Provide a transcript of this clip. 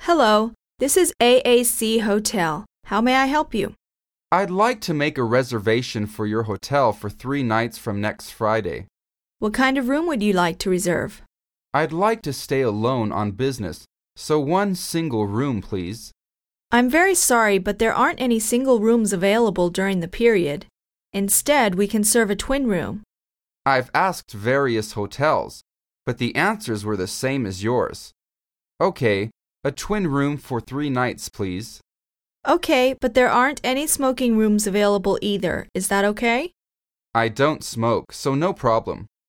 Hello, this is AAC Hotel. How may I help you? I'd like to make a reservation for your hotel for 3 nights from next Friday. What kind of room would you like to reserve? I'd like to stay alone on business, so 1 single room, please. I'm very sorry, but there aren't any single rooms available during the period. Instead, we can serve a twin room. I've asked various hotels, but the answers were the same as yours. Okay, a twin room for 3 nights, please. Okay, but there aren't any smoking rooms available either. Is that okay? I don't smoke, so no problem.